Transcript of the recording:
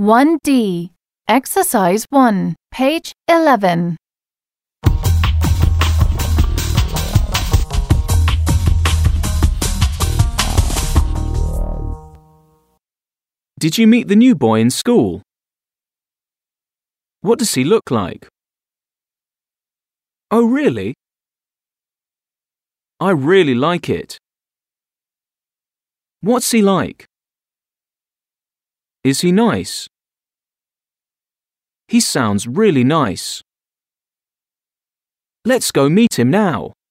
1D. Exercise 1, page 11. Did you meet the new boy in school? What does he look like? Oh, really? I really like it. What's he like? Is he nice? He sounds really nice. Let's go meet him now.